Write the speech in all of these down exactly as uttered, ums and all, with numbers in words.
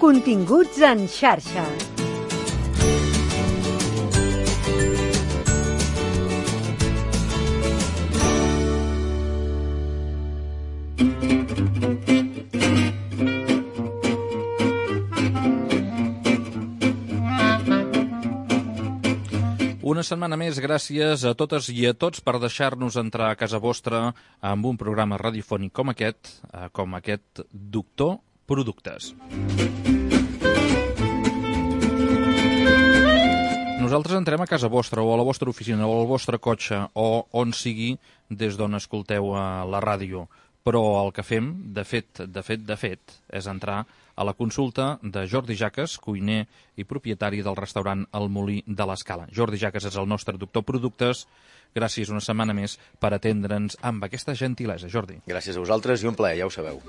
Continguts en xarxa. Una setmana més, gràcies a totes i a tots per deixar-nos entrar a casa vostra amb un programa radiofònic com aquest, com aquest Doctor Productes. Nosaltres entrem a casa vostra o a la vostra oficina o al vostre cotxe o on sigui des d'on escolteu a la ràdio. Però el que fem, de fet, de fet, de fet, és entrar a la consulta de Jordi Jaques, cuiner i propietari del restaurant El Molí de l'Escala. Jordi Jaques és el nostre doctor Productes. Gràcies una setmana més per atendre'ns amb aquesta gentilesa, Jordi. Gràcies a vosaltres i un plaer, ja ho sabeu.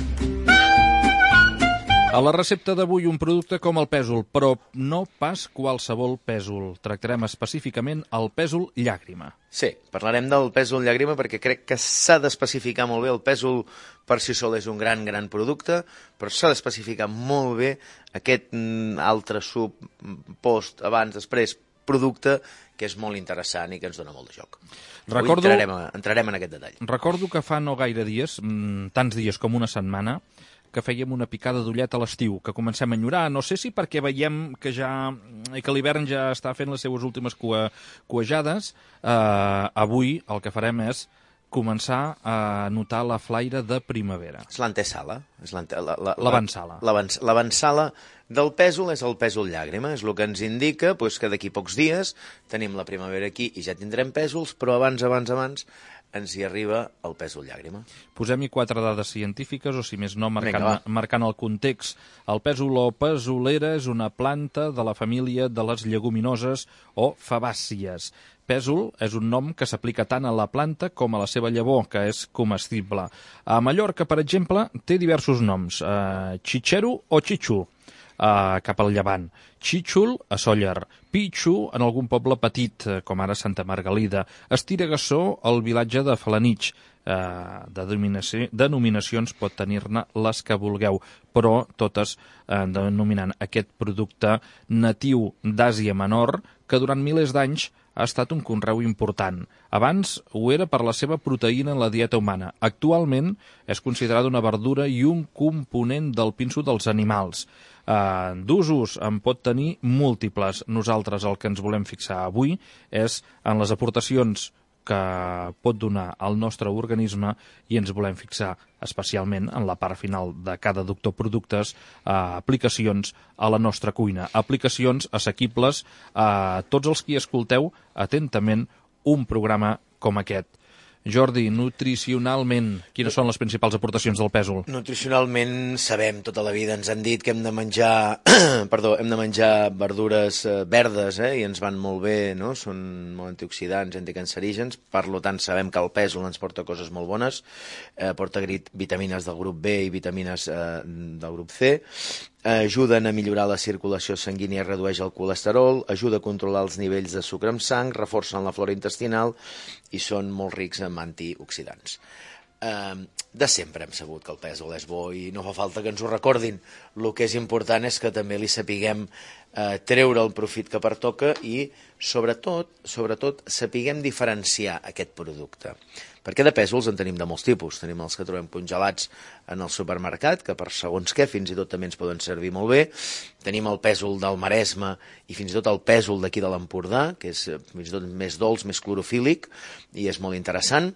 A la recepta d'avui un producte com el pèsol, però no pas qualsevol pèsol. Tractarem específicament el pèsol llàgrima. Sí, parlarem del pèsol llàgrima perquè crec que s'ha d'especificar molt bé. El pèsol per si sol és un gran, gran producte, però s'ha d'especificar molt bé aquest altre sub, post, abans, després, producte que és molt interessant i que ens dona molt de joc. Recordo, Avui entrarem, entrarem en aquest detall. Recordo que fa no gaire dies, tants dies com una setmana, que fèiem una picada d'ullet a l'estiu, que comencem a enyorar. No sé si perquè veiem que ja que l'hivern ja està fent les seves últimes cua, cuejades. Eh, avui el que farem és començar a notar la flaire de primavera. És l'antesala. L'avançala. L'avançala del pèsol és el pèsol llàgrima. És el que ens indica doncs, que d'aquí pocs dies tenim la primavera aquí i ja tindrem pèsols, però abans, abans, abans ens hi arriba el pèsol llàgrima. Posem-hi quatre dades científiques, o si més no, marcant, marcant el context. El pèsol o pèsolera és una planta de la família de les lleguminoses o fabàcies. Pèsol és un nom que s'aplica tant a la planta com a la seva llavor, que és comestible. A Mallorca, per exemple, té diversos noms. Eh, xitxero o xitxú, eh, cap al llevant. Xítxol, a Sóller. Pitxo, en algun poble petit, com ara Santa Margalida. Estiragassó, al vilatge de Falanitx. Eh, de denominació, denominacions pot tenir-ne les que vulgueu, però totes eh, denominant aquest producte natiu d'Àsia Menor, que durant milers d'anys ha estat un conreu important. Abans ho era per la seva proteïna en la dieta humana. Actualment és considerada una verdura i un component del pinso dels animals. Uh, d'usos en pot tenir múltiples. Nosaltres el que ens volem fixar avui és en les aportacions que pot donar al nostre organisme i ens volem fixar especialment en la part final de cada doctor productes, uh, aplicacions a la nostra cuina, aplicacions assequibles a tots els qui escolteu atentament un programa com aquest. Jordi, nutricionalment, quines són les principals aportacions del pèsol? Nutricionalment sabem, tota la vida ens han dit que hem de menjar, perdó, hem de menjar verdures eh, verdes, eh, i ens van molt bé, no? Són molt antioxidants, anticancerígens, per tant sabem que el pèsol ens porta coses molt bones, eh, porta vitamines del grup B i vitamines eh, del grup C, ajuden a millorar la circulació sanguínia i redueix el colesterol, ajuda a controlar els nivells de sucre en sang, reforcen la flora intestinal i són molt rics en antioxidants. Eh, de sempre hem sabut que el pèsol és bo i no fa falta que ens ho recordin. El que és important és que també li sapiguem eh, treure el profit que pertoca i sobretot, sobretot sapiguem diferenciar aquest producte. Perquè de pèsols en tenim de molts tipus. Tenim els que trobem congelats en el supermercat, que per segons què fins i tot també ens poden servir molt bé. Tenim el pèsol del Maresme i fins i tot el pèsol d'aquí de l'Empordà, que és fins i tot més dolç, més clorofílic i és molt interessant.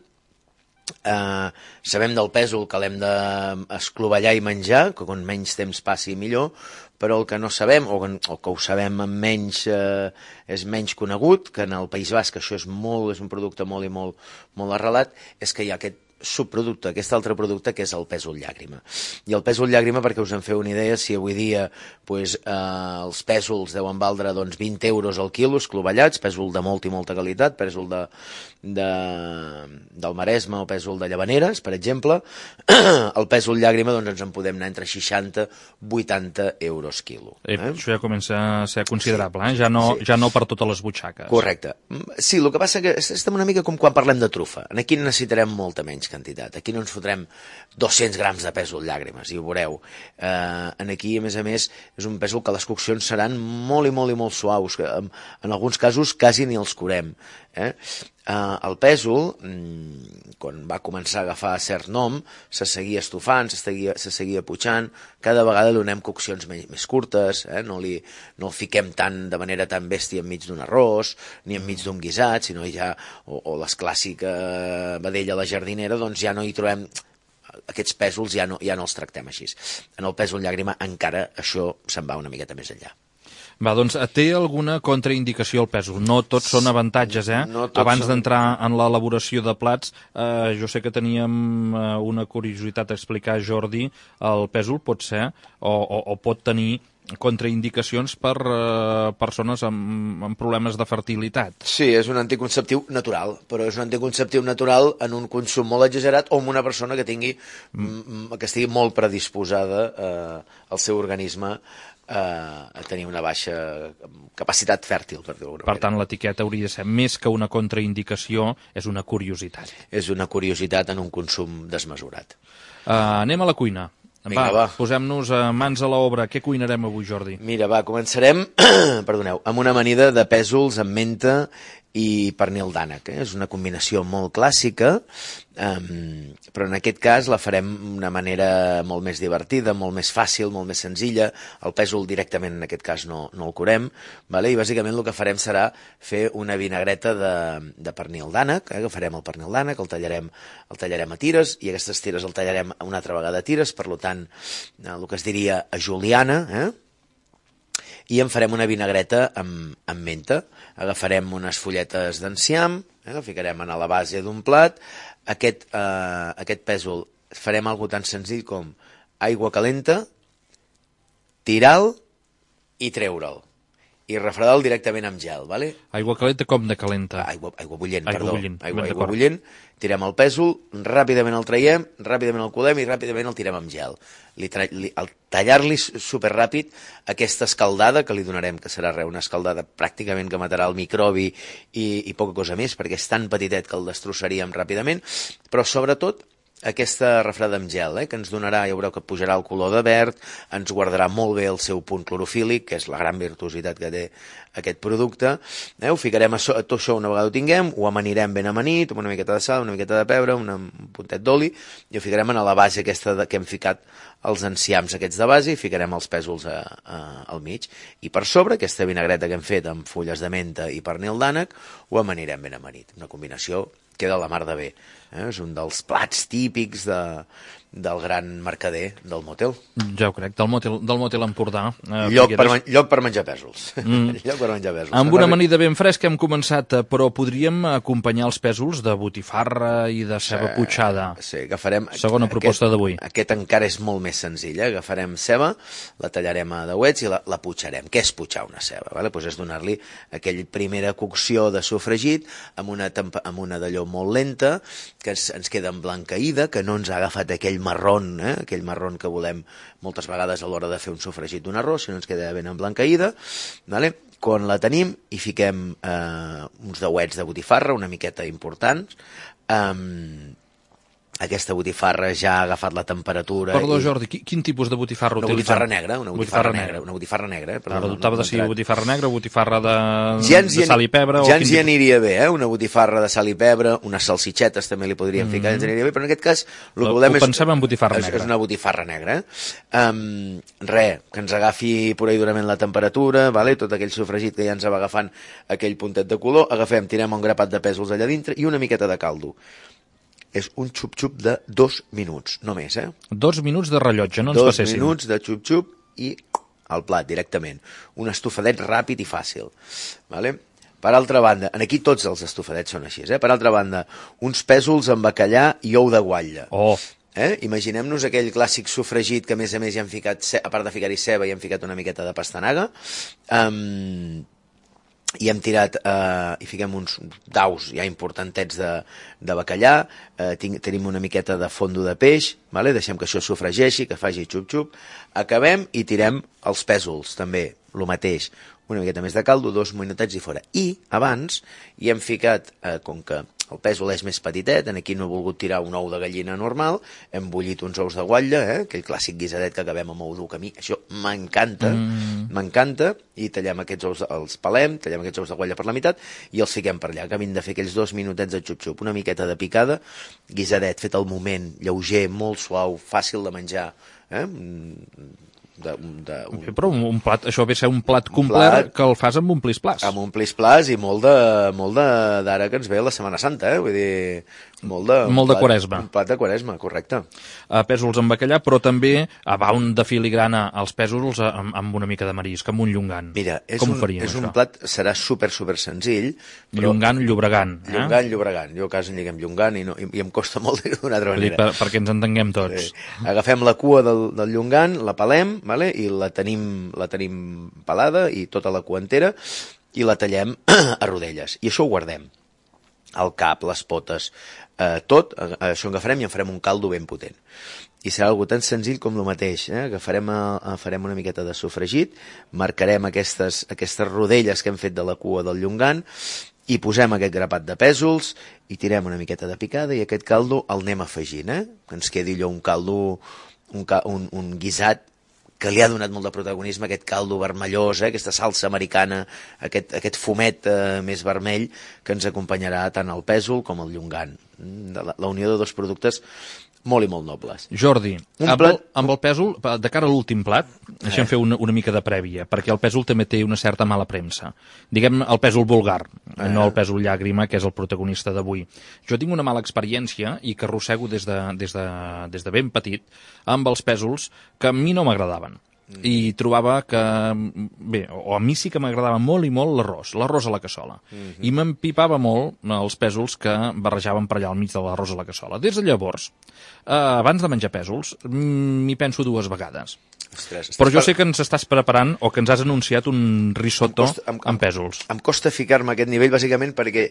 Uh, sabem del pèsol que l'hem d'esclovellar i menjar, que com menys temps passi millor, però el que no sabem, o que, o que ho sabem amb menys, eh, és menys conegut, que en el País Basc això és, molt, és un producte molt i molt, molt arrelat, és que hi ha aquest subproducte, aquest altre producte que és el pèsol llàgrima. I el pèsol llàgrima, perquè us en feu una idea, si avui dia pues, eh, els pèsols deuen valdre doncs, vint euros al quilo, esclovellats, pèsol de molta i molta qualitat, pèsol de, de, del Maresme o pèsol de Llavaneres, per exemple, el pèsol llàgrima doncs, ens en podem anar entre seixanta i vuitanta euros quilo. Eh? Eh? Això ja comença a ser considerable, eh? ja, no, sí. ja no per totes les butxaques. Correcte. Sí, el que passa que estem una mica com quan parlem de trufa. Aquí necessitarem molta menys menys quantitat. Aquí no ens fotrem dos-cents grams de pèsol llàgrimes, i ho veureu. Eh, aquí, a més a més, és un pèsol que les coccions seran molt i molt i molt suaus, que en, en alguns casos quasi ni els curem. Eh? Uh, el pèsol, mm, quan va començar a agafar cert nom, se seguia estofant, se seguia, se seguia putxant, cada vegada li donem coccions més, més curtes, eh? no, li, no el fiquem tant, de manera tan bèstia enmig d'un arròs, ni enmig d'un guisat, sinó ja, o, o les clàssiques vedella a la jardinera, doncs ja no hi trobem, aquests pèsols ja no, ja no els tractem així. En el pèsol llàgrima encara això se'n va una miqueta més enllà. Va, doncs, té alguna contraindicació el pèsol? No tots són avantatges, eh? No Abans són... d'entrar en l'elaboració de plats, eh, jo sé que teníem eh, una curiositat a explicar, Jordi, el pèsol pot ser, o, o, o pot tenir contraindicacions per eh, persones amb, amb problemes de fertilitat. Sí, és un anticonceptiu natural, però és un anticonceptiu natural en un consum molt exagerat o en una persona que tingui, mm. que estigui molt predisposada eh, al seu organisme a tenir una baixa capacitat fèrtil, per dir-ho. Per tant, l'etiqueta hauria de ser més que una contraindicació, és una curiositat. És una curiositat en un consum desmesurat. Uh, anem a la cuina. Vinga, va, va. Posem-nos uh, mans a l'obra. Què cuinarem avui, Jordi? Mira, va, començarem perdoneu, amb una amanida de pèsols amb menta i pernil d'ànec. Eh? És una combinació molt clàssica, um, però en aquest cas la farem d'una manera molt més divertida, molt més fàcil, molt més senzilla. El pèsol directament en aquest cas no, no el curem, vale? I bàsicament el que farem serà fer una vinagreta de, de pernil d'ànec, eh? Agafarem el pernil d'ànec, el tallarem, el tallarem a tires, i aquestes tires el tallarem una altra vegada a tires, per tant, el que es diria a juliana, eh? I en farem una vinagreta amb, amb menta. Agafarem unes fulletes d'enciam, eh, que ficarem a la base d'un plat. Aquest, eh, aquest pèsol farem algo tan senzill com aigua calenta, tira'l i treure'l. I refredar-lo directament amb gel, ¿vale? Aigua calenta com de calenta? Aigua, aigua bullent, aigua perdó. Bullent. Aigua, aigua bullent. Tirem el pèsol, ràpidament el traiem, ràpidament el colem i ràpidament el tirem amb gel. Li tra... li... Al tallar-li superràpid aquesta escaldada que li donarem, que serà res, una escaldada pràcticament que matarà el microbi i, i poca cosa més, perquè és tan petitet que el destrossaríem ràpidament, però sobretot aquesta refreda amb gel, eh, que ens donarà, ja veureu que pujarà el color de verd, ens guardarà molt bé el seu punt clorofílic, que és la gran virtuositat que té aquest producte. Eh, ho ficarem a, so, a tot això una vegada ho tinguem, ho amanirem ben amanit, amb una miqueta de sal, una miqueta de pebre, una, un puntet d'oli, i ho ficarem a la base aquesta de, que hem ficat els enciams aquests de base, i ficarem els pèsols a, a, al mig. I per sobre, aquesta vinagreta que hem fet amb fulles de menta i pernil d'ànec, ho amanirem ben amanit. Una combinació queda la mar de bé. Eh? És un dels plats típics de, del gran mercader del motel. Ja ho crec, del motel, del motel Empordà. Eh, lloc, per, lloc per menjar pèsols. Mm. Lloc per menjar pèsols. Amb una amanida ben fresca hem començat, però podríem acompanyar els pèsols de botifarra i de ceba sí, putxada. Sí, agafarem... Segona proposta d'avui. Aquest encara és molt més senzill. Eh? Agafarem ceba, la tallarem a dauets i la, la putxarem. Què és putxar una ceba? Vale? Pues és donar-li aquella primera cocció de sofregit amb una, amb una d'allò molt lenta, que ens, ens queda emblanqueïda, que no ens ha agafat aquell marrón, eh? aquell marrón que volem moltes vegades a l'hora de fer un sofregit d'un arròs, sinó ens queda ben emblanqueïda. Vale? Quan la tenim, hi fiquem eh, uns dauets de botifarra, una miqueta importants. Um, aquesta botifarra ja ha agafat la temperatura... Perdó, i... Jordi, quin, quin tipus de botifarra una utilitzem? Botifarra negra, una botifarra, botifarra negra. negra. Una botifarra negra, eh? Perdó, dubtava no, de si botifarra negra o botifarra de, ja de sal i pebre... Ja ens hi aniria bé, eh? Una botifarra de sal i pebre, unes salsitxetes també li podríem mm. ficar, ens aniria bé, però en aquest cas... El que volem ho pensem en botifarra és, negra. És una botifarra negra. Um, res, que ens agafi pura i durament la temperatura, vale? Tot aquell sofregit que ja ens va agafant aquell puntet de color, agafem, tirem un grapat de pèsols allà dintre i una miqueta de caldo. És un xup-xup de dos minuts, no més, eh? Dos minuts de rellotge, no ens dos passéssim. Dos minuts de xup-xup i al plat, directament. Un estofadet ràpid i fàcil. Vale? Per altra banda, aquí tots els estofadets són així, eh? Per altra banda, uns pèsols amb bacallà i ou de guatlla. Oh! Eh? Imaginem-nos aquell clàssic sofregit que a més a més hi hem ficat, a part de ficar-hi ceba, hi hem ficat una miqueta de pastanaga. Um, i hem tirat, eh, i fiquem uns daus ja importantets de, de bacallà, eh, tinc, tenim una miqueta de fondo de peix, vale? Deixem que això sofregeixi, que faci xup-xup, acabem i tirem els pèsols, també, el mateix, una miqueta més de caldo, dos minutets i fora. I abans hi hem ficat, eh, com que el pèsol és més petitet, aquí no he volgut tirar un ou de gallina normal, hem bullit uns ous de guatlla, eh? Aquell clàssic guisadet que acabem amb ou dur, que a mi això m'encanta, mm. m'encanta, i tallem aquests ous, els pelem, tallem aquests ous de guatlla per la meitat i els fiquem per allà, acabin de fer aquells dos minutets de xup-xup, una miqueta de picada, guisadet fet al moment, lleuger, molt suau, fàcil de menjar, eh? De, de, un... Però un, un plat, això ve a ser un plat complet plat, que el fas amb un plis-plas. Amb un plis-plas i molt de, molt de, d'ara que ens ve la Setmana Santa, eh? Vull dir, molt de... Molt de plat, quaresma. Un plat de quaresma, correcte. Uh, pèsols amb bacallà, però també uh, va un de filigrana als pèsols uh, amb, amb una mica de marisc, amb un llongan. Mira, és, Com un, faríem, és això? un plat, serà super, super senzill. Però... Llongan, llobregant. Eh? Llongan, llobregant. Jo a casa en lliguem llongan i, no, i, i em costa molt dir-ho d'una altra manera. Per, perquè ens entenguem tots. Sí. Agafem la cua del, del llongan, la pelem, vale? I la tenim, la tenim pelada i tota la cua entera i la tallem a rodelles. I això ho guardem. El cap, les potes, eh, tot, eh, això en agafarem i en farem un caldo ben potent. I serà algo tan senzill com el mateix, eh? Agafarem a, farem una miqueta de sofregit, marcarem aquestes, aquestes rodelles que hem fet de la cua del llongan i posem aquest grapat de pèsols i tirem una miqueta de picada i aquest caldo el anem afegint, eh? Que ens quedi allò un caldo, un, un, un guisat que li ha donat molt de protagonisme, aquest caldo vermellós, eh, aquesta salsa americana, aquest, aquest fumet eh, més vermell que ens acompanyarà tant el pèsol com el llongan. La, la unió de dos productes molt i molt nobles. Jordi, un amb, plat... el, amb el pèsol, de cara a l'últim plat, deixem eh. fer una, una mica de prèvia, perquè el pèsol també té una certa mala premsa. Diguem el pèsol vulgar, eh. no el pèsol llàgrima, que és el protagonista d'avui. Jo tinc una mala experiència i que arrossego des de, des de, des de ben petit amb els pèsols que a mi no m'agradaven. I trobava que, bé, o a mi sí que m'agradava molt i molt l'arròs, l'arròs a la cassola. Mm-hmm. I m'empipava molt els pèsols que barrejaven per allà al mig de l'arròs a la cassola. Des de llavors, eh, abans de menjar pèsols, m'hi penso dues vegades. Ostres, però jo per... sé que ens estàs preparant o que ens has anunciat un risotto em costa, em, amb pèsols. Em costa ficar-me a aquest nivell, bàsicament, perquè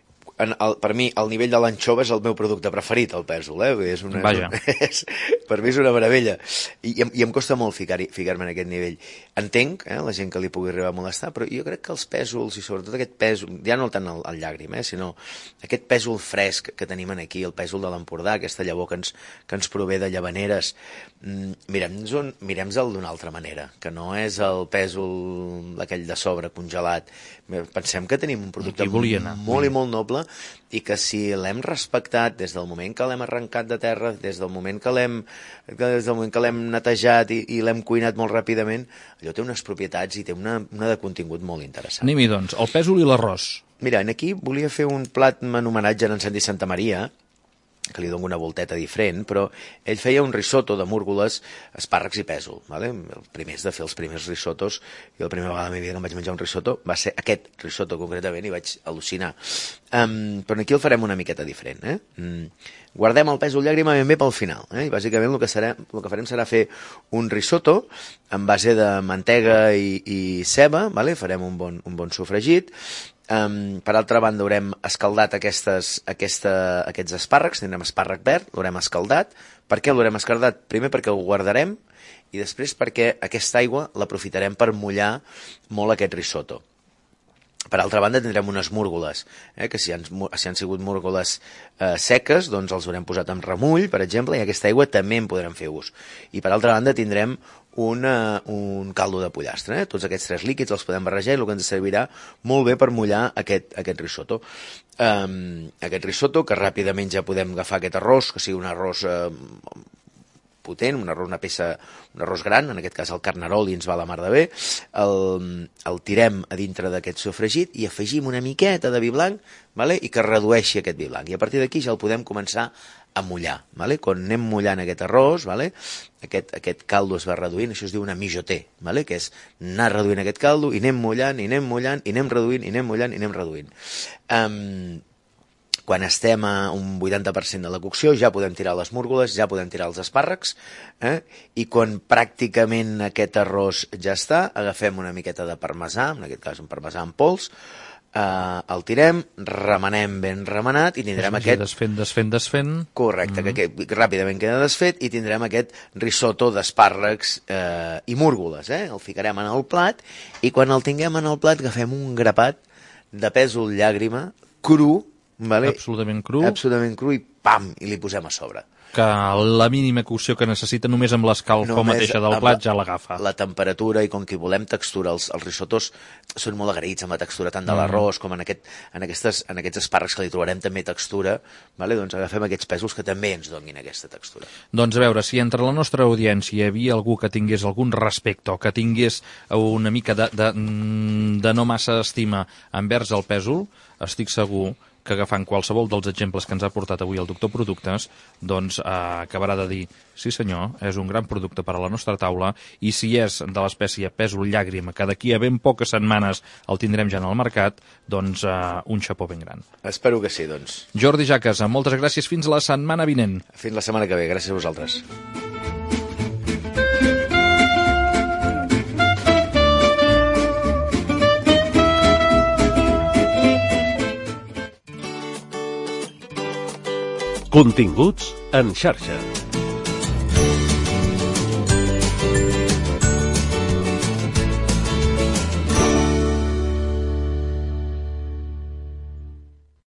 en el, per mi el nivell de l'anxova és el meu producte preferit, el pèsol, eh? És una, Vaja. És, per mi és una meravella i, i, em, i em costa molt ficar-me ficar en aquest nivell. Entenc eh, la gent que li pugui arribar a molestar, però jo crec que els pèsols i sobretot aquest pèsol, ja no tant el, el llàgrim, eh, sinó aquest pèsol fresc que tenim aquí, el pèsol de l'Empordà, aquesta llavor que ens, que ens prové de Llavaneres, mirem-nos mirem-se'l d'una altra manera, que no és el pèsol aquell de sobre congelat. Pensem que tenim un producte molt i molt noble i que si l'hem respectat des del moment que l'hem arrencat de terra, des del moment que l'hem des del moment que l'hem netejat i, i l'hem cuinat molt ràpidament, allò té unes propietats i té una, una de contingut molt interessant. Anem-hi, doncs, el pèsol i l'arròs. Mira, aquí volia fer un plat en homenatge a en Santi Santamaria, que li dono una volteta diferent, però ell feia un risotto de múrgoles, espàrrecs i pèsol. Vale? El primer és de fer els primers risottos, i la primera vegada de la meva vida que em vaig menjar un risotto va ser aquest risotto concretament i vaig al·lucinar. Um, però aquí el farem una miqueta diferent. Eh? Um, guardem el pèsol llàgrima ben bé pel final. Eh? I bàsicament el que, serà, el que farem serà fer un risotto en base de mantega i, i ceba, vale? Farem un bon, un bon sofregit. Um, per altra banda, haurem escaldat aquestes, aquesta, aquests espàrrecs, tindrem espàrrec verd, l'haurem escaldat. Per què l'haurem escaldat? Primer perquè ho guardarem i després perquè aquesta aigua l'aprofitarem per mullar molt aquest risotto. Per altra banda, tindrem unes múrgoles, eh, que si han, si han sigut múrgoles eh, seques, doncs els haurem posat amb remull, per exemple, i aquesta aigua també en podrem fer ús. I per altra banda, tindrem una, un caldo de pollastre. Eh? Tots aquests tres líquids els podem barrejar i el que ens servirà molt bé per mullar aquest, aquest risotto. Um, aquest risotto, que ràpidament ja podem agafar aquest arròs, que sigui un arròs eh, potent, un arròs, una peça, un arròs gran, en aquest cas el carnarol i ens va la mar de bé, el, el tirem a dintre d'aquest sofregit i afegim una miqueta de vi blanc, vale? I que redueixi aquest vi blanc. I a partir d'aquí ja el podem començar a mullar. Vale? Quan anem mullant aquest arròs, vale? aquest, aquest caldo es va reduint, això es diu una mijoter, vale? Que és anar reduint aquest caldo i anem mullant, i anem mullant, i anem reduint, i anem mullant, i anem reduint. Um, Quan estem a un vuitanta per cent de la cocció ja podem tirar les múrgoles, ja podem tirar els espàrrecs, eh? I quan pràcticament aquest arròs ja està, agafem una miqueta de parmesà, en aquest cas un parmesà en pols, eh, el tirem, remenem ben remenat i tindrem es aquest... Desfent, desfent, desfent... Correcte, mm-hmm. que, que ràpidament queda desfet i tindrem aquest risotto d'espàrrecs eh, i múrgoles, eh? El ficarem en el plat i quan el tinguem en el plat agafem un grapat de pèsol llàgrima cru, vale? absolutament cru, absolutament cru i pam, i li posem a sobre. Que la mínima cocció que necessita només amb l'escalfor mateixa del plat ja l'agafa. La temperatura, i com que volem textura, els, els risotos són molt agraïts amb la textura tant de l'arròs com en, aquest, en, aquestes, en aquests espàrrecs que li trobarem també textura, vale? Doncs agafem aquests pèsols que també ens donin aquesta textura. Doncs a veure, si entre la nostra audiència hi havia algú que tingués algun respecte o que tingués una mica de, de, de no massa estima envers el pèsol, estic segur que agafant qualsevol dels exemples que ens ha portat avui el doctor Productes, doncs eh, acabarà de dir, sí senyor, és un gran producte per a la nostra taula, i si és de l'espècie pèsol llàgrima, que d'aquí a ben poques setmanes el tindrem ja en el mercat, doncs eh, un xapó ben gran. Espero que sí, doncs. Jordi Jaques, moltes gràcies, fins la setmana vinent. Fins la setmana que ve, gràcies a vosaltres. Continguts en xarxa.